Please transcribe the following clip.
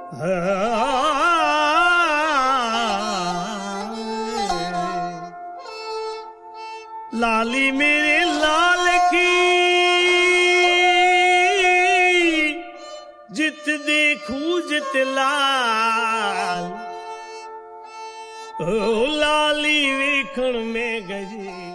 लाली मेरे लाल की जित देखूं जित लाल, ओ लाली वेखण में गजी